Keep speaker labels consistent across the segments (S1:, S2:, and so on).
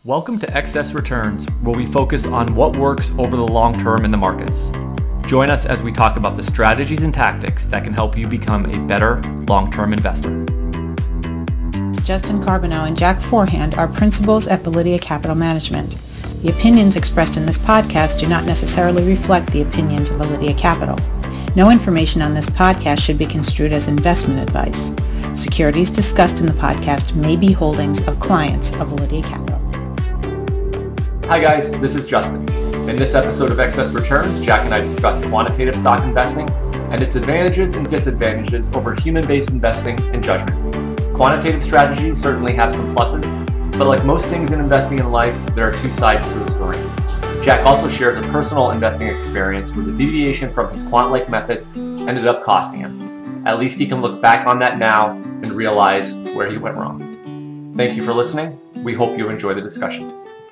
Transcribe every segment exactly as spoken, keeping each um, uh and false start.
S1: Welcome to Excess Returns, where we focus on what works over the long term in the markets. Join us as we talk about the strategies and tactics that can help you become a better long-term investor.
S2: Justin Carbonell and Jack Forehand are principals at Validia Capital Management. The opinions expressed in this podcast do not necessarily reflect the opinions of Validia Capital. No information on this podcast should be construed as investment advice. Securities discussed in the podcast may be holdings of clients of Validia Capital.
S1: Hi guys, this is Justin. In this episode of Excess Returns, Jack and I discuss quantitative stock investing and its advantages and disadvantages over human-based investing and judgment. Quantitative strategies certainly have some pluses, but like most things in investing in life, there are two sides to the story. Jack also shares a personal investing experience where the deviation from his quant-like method ended up costing him. At least he can look back on that now and realize where he went wrong. Thank you for listening. We hope you enjoy the discussion.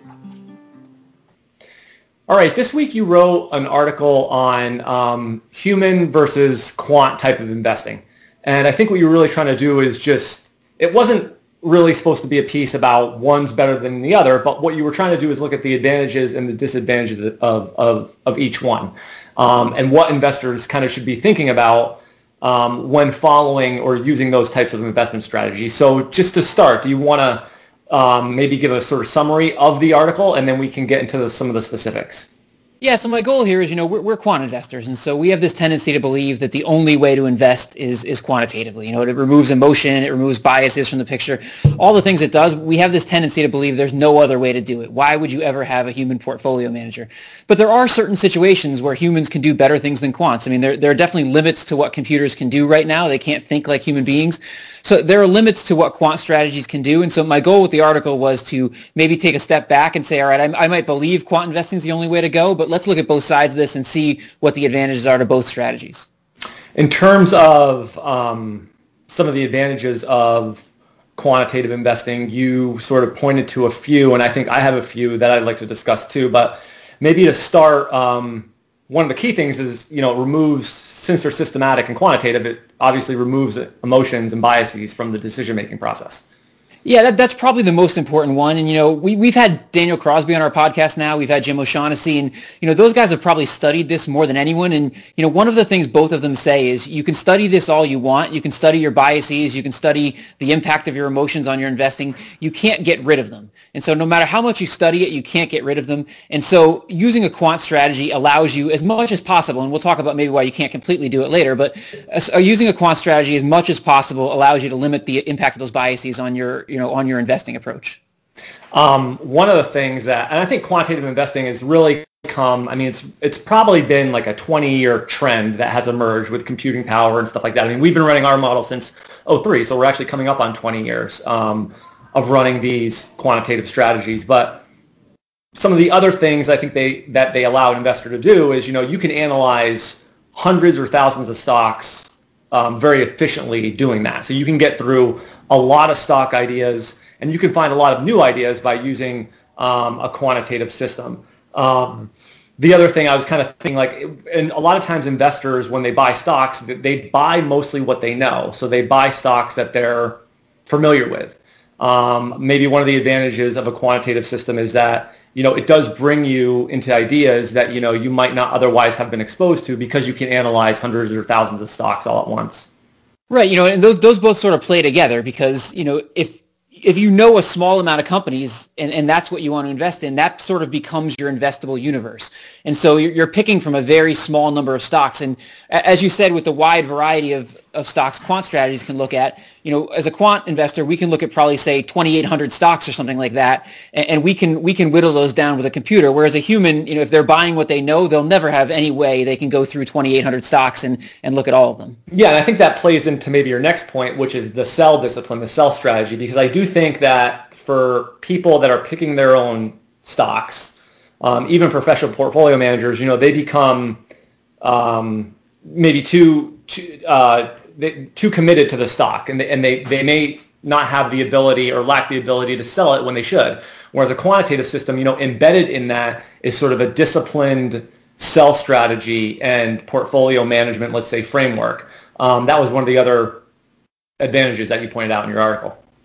S3: All right, this week you wrote an article on um, human versus quant type of investing. And I think what you're really trying to do is just, it wasn't really supposed to be a piece about one's better than the other, but what you were trying to do is look at the advantages and the disadvantages of, of, of each one, um, and what investors kind of should be thinking about um, when following or using those types of investment strategies. So just to start, do you want to Um, maybe give a sort of summary of the article, and then we can get into the, some of the specifics?
S4: Yeah, so my goal here is, you know, we're, we're quant investors, and so we have this tendency to believe that the only way to invest is is quantitatively. You know, it removes emotion, it removes biases from the picture, all the things it does. We have this tendency to believe there's no other way to do it. Why would you ever have a human portfolio manager? But there are certain situations where humans can do better things than quants. I mean, there, there are definitely limits to what computers can do right now. They can't think like human beings. So there are limits to what quant strategies can do. And so my goal with the article was to maybe take a step back and say, all right, I, I might believe quant investing is the only way to go, but let's look at both sides of this and see what the advantages are to both strategies.
S3: In terms of um, some of the advantages of quantitative investing, you sort of pointed to a few, and I think I have a few that I'd like to discuss too. But maybe to start, um, one of the key things is, you know, it removes, since they're systematic and quantitative, it obviously removes emotions and biases from the decision-making process.
S4: Yeah, that, that's probably the most important one. And, you know, we, we've had Daniel Crosby on our podcast now. We've had Jim O'Shaughnessy. And, you know, those guys have probably studied this more than anyone. And, you know, one of the things both of them say is you can study this all you want. You can study your biases. You can study the impact of your emotions on your investing. You can't get rid of them. And so no matter how much you study it, you can't get rid of them. And so using a quant strategy allows you as much as possible, and we'll talk about maybe why you can't completely do it later, but uh, using a quant strategy as much as possible allows you to limit the impact of those biases on your, you know, on your investing approach.
S3: Um, one of the things that, and I think quantitative investing has really come, I mean, it's it's probably been like a twenty-year trend that has emerged with computing power and stuff like that. I mean, we've been running our model since oh three, so we're actually coming up on twenty years um, of running these quantitative strategies. But some of the other things I think they that they allow an investor to do is, you know, you can analyze hundreds or thousands of stocks um, very efficiently doing that. So you can get through a lot of stock ideas, and you can find a lot of new ideas by using um, a quantitative system. Um, the other thing I was kind of thinking, like, and a lot of times investors, when they buy stocks, they buy mostly what they know. So they buy stocks that they're familiar with. Um, maybe one of the advantages of a quantitative system is that, you know, it does bring you into ideas that, you know, you might not otherwise have been exposed to because you can analyze hundreds or thousands of stocks all at once.
S4: Right, you know, and those those both sort of play together because, you know, if if you know a small amount of companies and, and that's what you want to invest in, that sort of becomes your investable universe. And so you're, you're picking from a very small number of stocks. And as you said, with the wide variety of, of stocks quant strategies can look at, you know, as a quant investor, we can look at probably, say, twenty-eight hundred stocks or something like that, and, and we can we can whittle those down with a computer. Whereas a human, you know, if they're buying what they know, they'll never have any way they can go through twenty-eight hundred stocks and, and look at all of them.
S3: Yeah, and I think that plays into maybe your next point, which is the sell discipline, the sell strategy, because I do think that for people that are picking their own stocks, um, even professional portfolio managers, you know, they become um, maybe too too, uh, they, too committed to the stock, and they, and they, they may not have the ability or lack the ability to sell it when they should. Whereas a quantitative system, you know, embedded in that is sort of a disciplined sell strategy and portfolio management, let's say, framework. Um, that was one of the other advantages that you pointed out in your article.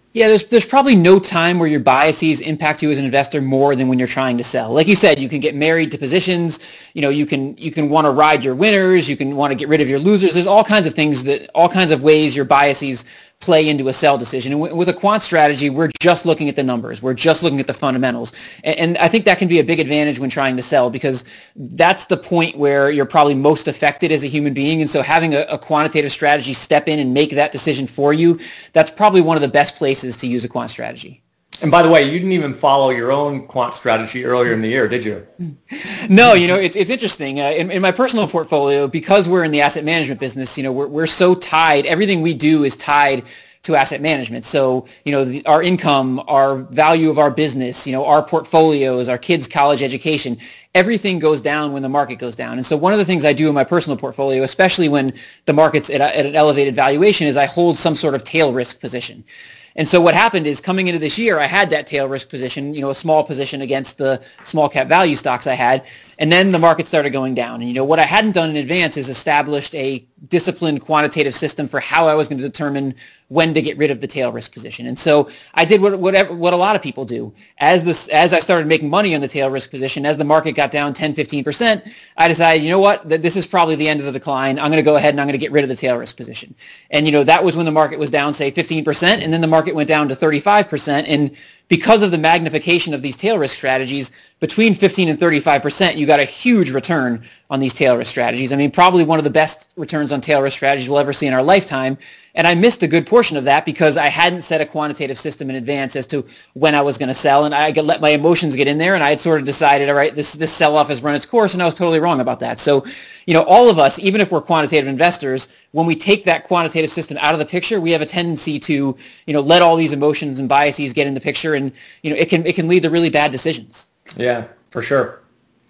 S4: Yeah, there's there's probably no time where your biases impact you as an investor more than when you're trying to sell. Like you said, you can get married to positions. You know, you can you can want to ride your winners. You can want to get rid of your losers. There's all kinds of things that all kinds of ways your biases play into a sell decision. And w- with a quant strategy, we're just looking at the numbers. We're just looking at the fundamentals. And, and I think that can be a big advantage when trying to sell, because that's the point where you're probably most affected as a human being. And so having a, a quantitative strategy step in and make that decision for you, that's probably one of the best places to use a quant strategy.
S3: And by the way, you didn't even follow your own quant strategy earlier in the year, did you?
S4: No, you know, it's it's interesting. Uh, in, in my personal portfolio, because we're in the asset management business, you know, we're we're so tied. Everything we do is tied to asset management. So, you know, the, our income, our value of our business, you know, our portfolios, our kids' college education, everything goes down when the market goes down. And so one of the things I do in my personal portfolio, especially when the market's at, a, at an elevated valuation, is I hold some sort of tail risk position. And so what happened is, coming into this year, I had that tail risk position, you know, a small position against the small cap value stocks I had. And then the market started going down. And, you know, what I hadn't done in advance is established a disciplined quantitative system for how I was going to determine when to get rid of the tail risk position. And so I did what whatever, what a lot of people do. As this, as I started making money on the tail risk position, as the market got down ten, fifteen percent, I decided, you know what, that this is probably the end of the decline. I'm going to go ahead and I'm going to get rid of the tail risk position. And, you know, that was when the market was down, say, fifteen percent, and then the market went down to thirty-five percent. And because of the magnification of these tail risk strategies, between fifteen and thirty-five percent, you got a huge return on these tail risk strategies. I mean, probably one of the best returns on tail risk strategies we'll ever see in our lifetime. And I missed a good portion of that because I hadn't set a quantitative system in advance as to when I was going to sell. And I could let my emotions get in there, and I had sort of decided, all right, this, this sell-off has run its course, and I was totally wrong about that. So, you know, all of us, even if we're quantitative investors, when we take that quantitative system out of the picture, we have a tendency to, you know, let all these emotions and biases get in the picture, and, you know, it can it can lead to really bad decisions.
S3: Yeah, for sure.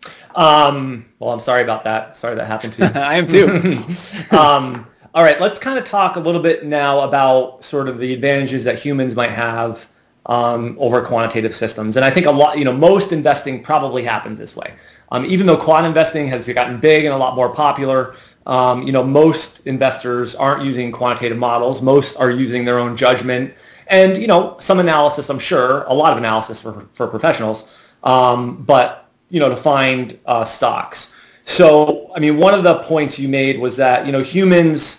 S3: Um, well, I'm sorry about that. Sorry that happened to you.
S4: I am too.
S3: um, all right, let's kind of talk a little bit now about sort of the advantages that humans might have um, over quantitative systems. And I think a lot, you know, most investing probably happens this way. Um, even though quant investing has gotten big and a lot more popular, um, you know, most investors aren't using quantitative models. Most are using their own judgment and, you know, some analysis, I'm sure, a lot of analysis for, for professionals, um, but, you know, to find uh, stocks. So, I mean, one of the points you made was that, you know, humans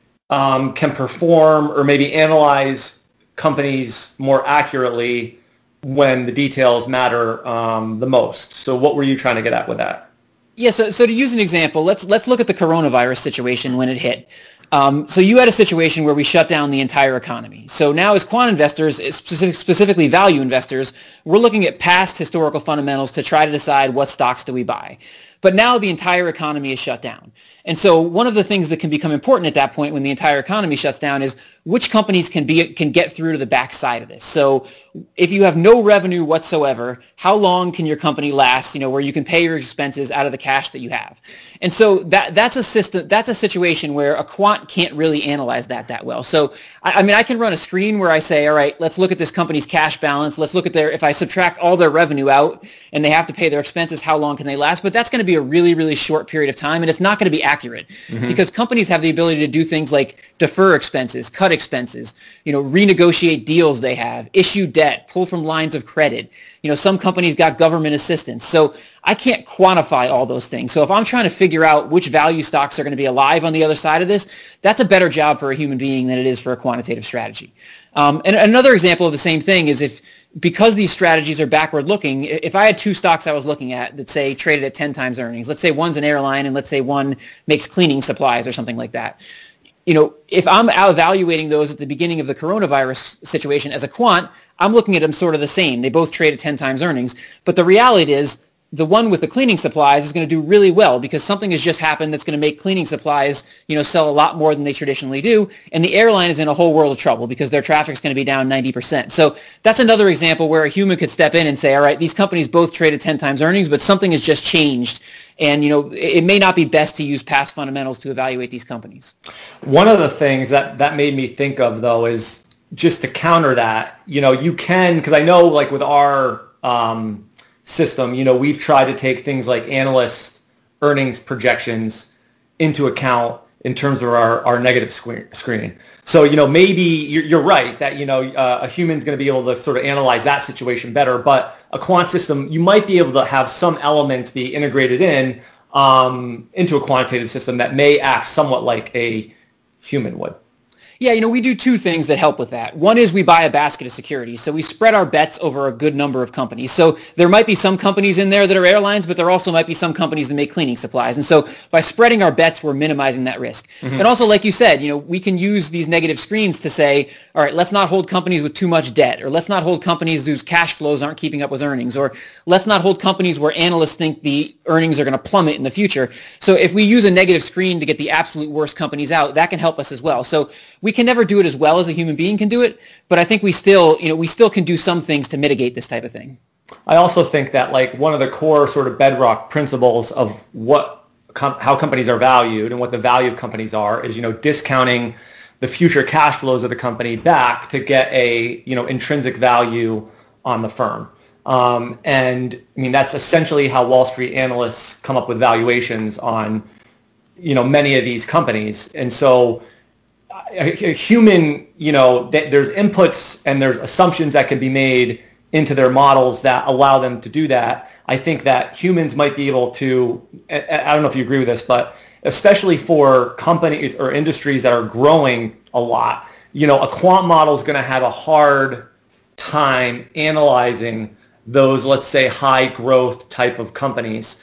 S3: um, can perform or maybe analyze companies more accurately when the details matter um, the most. So what were you trying to get at with that?
S4: Yeah, so, so to use an example, let's let's look at the coronavirus situation when it hit. Um, so you had a situation where we shut down the entire economy. So now as quant investors, specific, specifically value investors, we're looking at past historical fundamentals to try to decide what stocks do we buy. But now the entire economy is shut down. And so one of the things that can become important at that point when the entire economy shuts down is which companies can be can get through to the backside of this. So if you have no revenue whatsoever, how long can your company last, you know, where you can pay your expenses out of the cash that you have? And so that that's a system, that's a situation where a quant can't really analyze that that well. So, I, I mean, I can run a screen where I say, all right, let's look at this company's cash balance. Let's look at their, if I subtract all their revenue out and they have to pay their expenses, how long can they last? But that's going to be a really, really short period of time, and it's not going to be accurate mm-hmm. because companies have the ability to do things like defer expenses, cut expenses, you know, renegotiate deals they have, issue debt, pull from lines of credit. You know, some companies got government assistance. So I can't quantify all those things. So if I'm trying to figure out which value stocks are going to be alive on the other side of this, that's a better job for a human being than it is for a quantitative strategy. Um, and another example of the same thing is if, because these strategies are backward looking, if I had two stocks I was looking at that say traded at ten times earnings, let's say one's an airline and let's say one makes cleaning supplies or something like that. You know, if I'm evaluating those at the beginning of the coronavirus situation as a quant, I'm looking at them sort of the same. They both trade at ten times earnings. But the reality is the one with the cleaning supplies is going to do really well because something has just happened that's going to make cleaning supplies, you know, sell a lot more than they traditionally do. And the airline is in a whole world of trouble because their traffic is going to be down ninety percent. So that's another example where a human could step in and say, all right, these companies both trade at ten times earnings, but something has just changed. And, you know, it may not be best to use past fundamentals to evaluate these companies.
S3: One of the things that, that made me think of, though, is just to counter that, you know, you can, because I know, like, with our um, system, you know, we've tried to take things like analyst earnings projections into account in terms of our, our negative screening. So, you know, maybe you're, you're right that, you know, uh, a human's going to be able to sort of analyze that situation better, but a quant system, you might be able to have some elements be integrated in um, into a quantitative system that may act somewhat like a human would.
S4: Yeah, you know, we do two things that help with that. One is we buy a basket of securities. So we spread our bets over a good number of companies. So there might be some companies in there that are airlines, but there also might be some companies that make cleaning supplies. And so by spreading our bets, we're minimizing that risk. Mm-hmm. And also, like you said, you know, we can use these negative screens to say, all right, let's not hold companies with too much debt, or let's not hold companies whose cash flows aren't keeping up with earnings, or let's not hold companies where analysts think the earnings are going to plummet in the future. So if we use a negative screen to get the absolute worst companies out, that can help us as well. So we can never do it as well as a human being can do it, but I think we still, you know, we still can do some things to mitigate this type of thing.
S3: I also think that like one of the core sort of bedrock principles of what com- how companies are valued and what the value of companies are is, you know, discounting the future cash flows of the company back to get a, you know, intrinsic value on the firm. Um, and I mean, that's essentially how Wall Street analysts come up with valuations on, you know, many of these companies. And so a, a human, you know, th- there's inputs and there's assumptions that can be made into their models that allow them to do that. I think that humans might be able to, I, I don't know if you agree with this, but especially for companies or industries that are growing a lot, you know, a quant model is going to have a hard time analyzing those, let's say, high growth type of companies.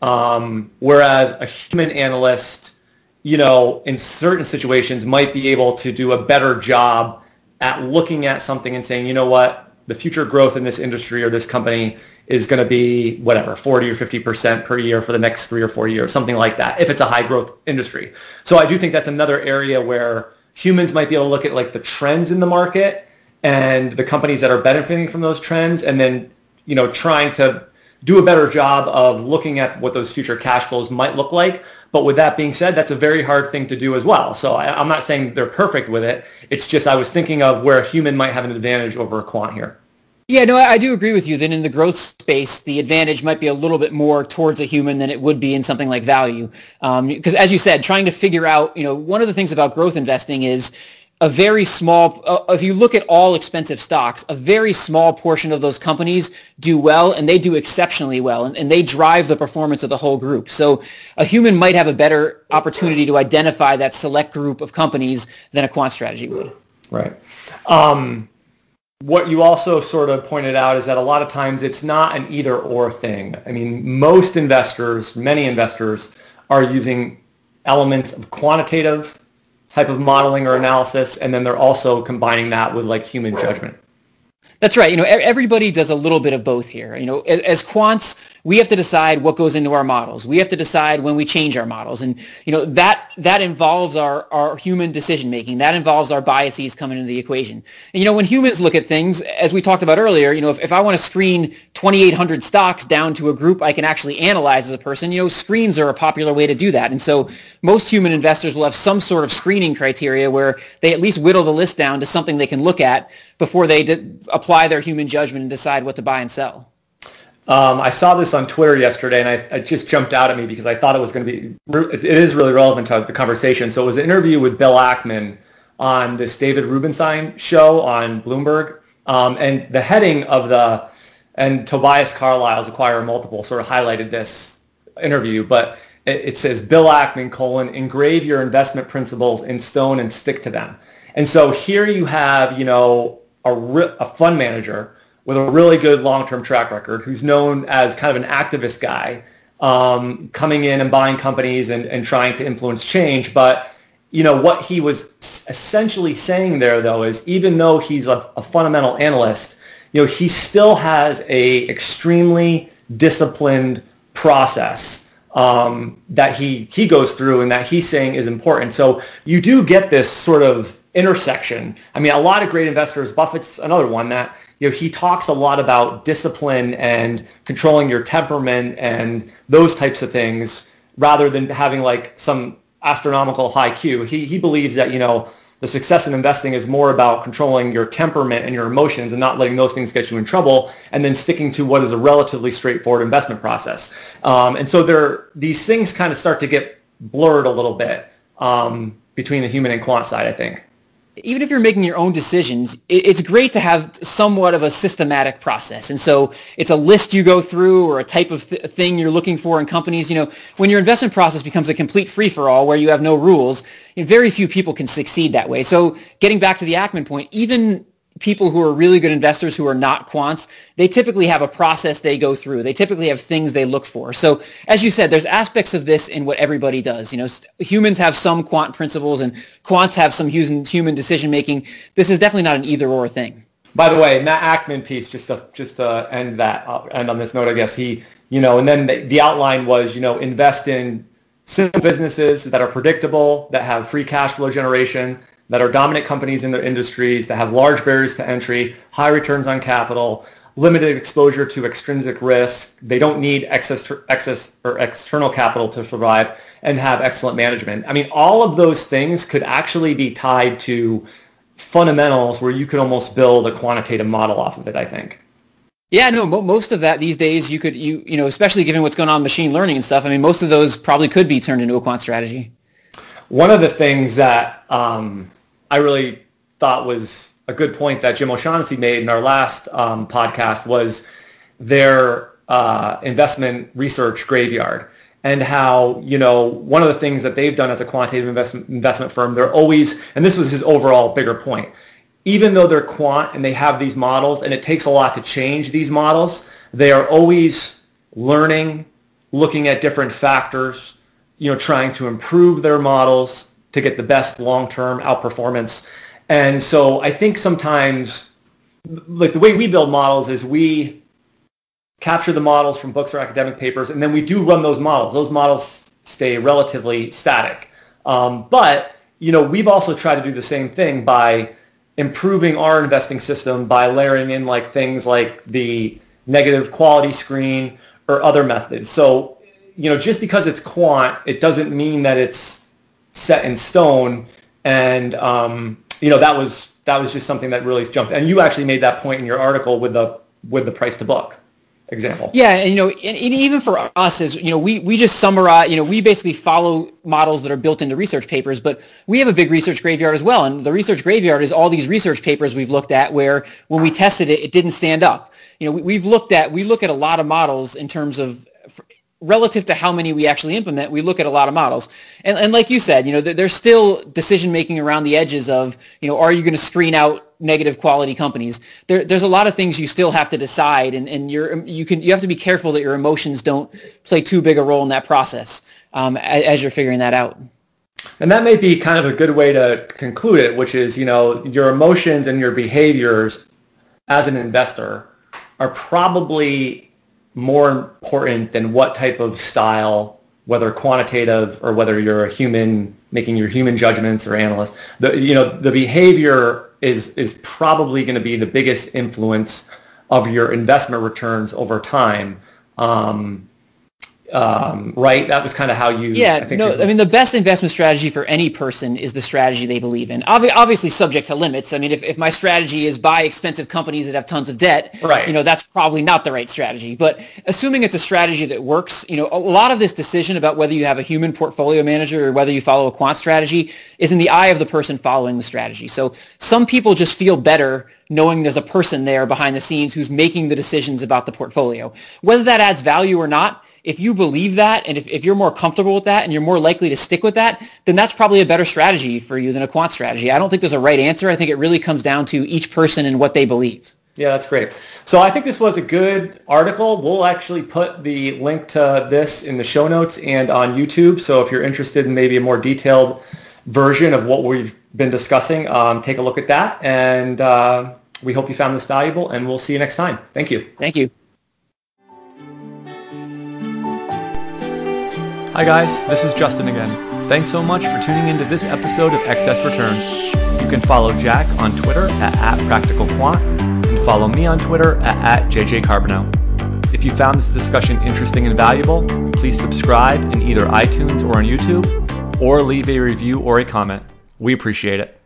S3: Um, whereas a human analyst, you know, in certain situations might be able to do a better job at looking at something and saying, you know what, the future growth in this industry or this company is going to be whatever, forty or fifty percent per year for the next three or four years, something like that, if it's a high growth industry. So I do think that's another area where humans might be able to look at like the trends in the market and the companies that are benefiting from those trends, and then, you know, trying to do a better job of looking at what those future cash flows might look like. But with that being said, that's a very hard thing to do as well. So I, I'm not saying they're perfect with it. It's just I was thinking of where a human might have an advantage over a quant here.
S4: Yeah, no, I do agree with you that in the growth space, the advantage might be a little bit more towards a human than it would be in something like value. Um, because as you said, trying to figure out, you know, one of the things about growth investing is a very small, uh, if you look at all expensive stocks, a very small portion of those companies do well, and they do exceptionally well, and, and they drive the performance of the whole group. So a human might have a better opportunity to identify that select group of companies than a quant strategy would.
S3: Right. Um, what you also sort of pointed out is that a lot of times it's not an either or thing. I mean, most investors, many investors, are using elements of quantitative type of modeling or analysis, and then they're also combining that with like human judgment.
S4: That's right. You know, everybody does a little bit of both here. You know, as quants, we have to decide what goes into our models. We have to decide when we change our models. And, you know, that that involves our, our human decision making. That involves our biases coming into the equation. And, you know, when humans look at things, as we talked about earlier, you know, if, if I want to screen twenty-eight hundred stocks down to a group I can actually analyze as a person, you know, screens are a popular way to do that. And so most human investors will have some sort of screening criteria where they at least whittle the list down to something they can look at before they d- apply their human judgment and decide what to buy and sell.
S3: Um, I saw this on Twitter yesterday, and I, it just jumped out at me because I thought it was going to be, it is really relevant to the conversation. So it was an interview with Bill Ackman on this David Rubenstein show on Bloomberg. Um, and the heading of the, and Tobias Carlyle's Acquire Multiple sort of highlighted this interview, but it, it says, Bill Ackman, colon, engrave your investment principles in stone and stick to them. And so here you have, you know, a, a fund manager with a really good long-term track record, who's known as kind of an activist guy, um, coming in and buying companies and, and trying to influence change. But, you know, what he was essentially saying there, though, is even though he's a, a fundamental analyst, you know, he still has a extremely disciplined process um, that he, he goes through and that he's saying is important. So you do get this sort of intersection. I mean, a lot of great investors, Buffett's another one that, you know, he talks a lot about discipline and controlling your temperament and those types of things rather than having like some astronomical high Q. He he believes that, you know, the success in investing is more about controlling your temperament and your emotions and not letting those things get you in trouble, and then sticking to what is a relatively straightforward investment process. Um, and so there, these things kind of start to get blurred a little bit. um, between the human and quant side, I think.
S4: Even if you're making your own decisions, it's great to have somewhat of a systematic process. And so it's a list you go through or a type of th- thing you're looking for in companies. You know, when your investment process becomes a complete free-for-all where you have no rules, you know, very few people can succeed that way. So getting back to the Ackman point, even people who are really good investors who are not quants, they typically have a process they go through. They typically have things they look for. So as you said, there's aspects of this in what everybody does. You know, humans have some quant principles and quants have some human, human decision making. This is definitely not an either or thing.
S3: By the way, Matt Ackman piece, just to, just to end that, I'll end on this note, I guess, he, you know, and then the, the outline was, you know, invest in simple businesses that are predictable, that have free cash flow generation, that are dominant companies in their industries, that have large barriers to entry, high returns on capital, limited exposure to extrinsic risk. They don't need excess, excess or external capital to survive, and have excellent management. I mean, all of those things could actually be tied to fundamentals where you could almost build a quantitative model off of it, I think.
S4: Yeah, no, mo- most of that these days you could, you you know, especially given what's going on with machine learning and stuff, I mean, most of those probably could be turned into a quant strategy.
S3: One of the things that um, I really thought was a good point that Jim O'Shaughnessy made in our last um, podcast was their uh, investment research graveyard, and how, you know, one of the things that they've done as a quantitative investment, investment firm, they're always, and this was his overall bigger point, even though they're quant and they have these models and it takes a lot to change these models, they are always learning, looking at different factors, you know, trying to improve their models to get the best long-term outperformance. And so I think sometimes, like the way we build models is we capture the models from books or academic papers, and then we do run those models. Those models stay relatively static. Um, but, you know, we've also tried to do the same thing by improving our investing system by layering in like things like the negative quality screen or other methods. So, you know, just because it's quant, it doesn't mean that it's set in stone. And, um, you know, that was that was just something that really jumped. And you actually made that point in your article with the with the price to book example.
S4: Yeah, and, you know, and, and even for us, is, you know, we, we just summarize, you know, we basically follow models that are built into research papers, but we have a big research graveyard as well. And the research graveyard is all these research papers we've looked at where when we tested it, it didn't stand up. You know, we, we've looked at, we look at a lot of models in terms of relative to how many we actually implement, we look at a lot of models. And, and like you said, you know, there's still decision-making around the edges of, you know, are you going to screen out negative quality companies? There, there's a lot of things you still have to decide, and, and you're, you can, you have to be careful that your emotions don't play too big a role in that process um, as, as you're figuring that out.
S3: And that may be kind of a good way to conclude it, which is, you know, your emotions and your behaviors as an investor are probably more important than what type of style, whether quantitative or whether you're a human making your human judgments or analyst. The, you know, the behavior is is probably going to be the biggest influence of your investment returns over time. Um, Um, right? That was kind of how you...
S4: Yeah,
S3: I think
S4: no, I mean, the best investment strategy for any person is the strategy they believe in. Obvi- obviously subject to limits. I mean, if, if my strategy is buy expensive companies that have tons of debt,
S3: right,
S4: you know, that's probably not the right strategy. But assuming it's a strategy that works, you know, a lot of this decision about whether you have a human portfolio manager or whether you follow a quant strategy is in the eye of the person following the strategy. So some people just feel better knowing there's a person there behind the scenes who's making the decisions about the portfolio. Whether that adds value or not, if you believe that, and if, if you're more comfortable with that and you're more likely to stick with that, then that's probably a better strategy for you than a quant strategy. I don't think there's a right answer. I think it really comes down to each person and what they believe.
S3: Yeah, that's great. So I think this was a good article. We'll actually put the link to this in the show notes and on YouTube. So if you're interested in maybe a more detailed version of what we've been discussing, um, take a look at that. And uh, we hope you found this valuable, and we'll see you next time. Thank you.
S4: Thank you.
S1: Hi guys, this is Justin again. Thanks so much for tuning into this episode of Excess Returns. You can follow Jack on Twitter at, at PracticalQuant and follow me on Twitter at, at J J Carbonell. If you found this discussion interesting and valuable, please subscribe in either iTunes or on YouTube, or leave a review or a comment. We appreciate it.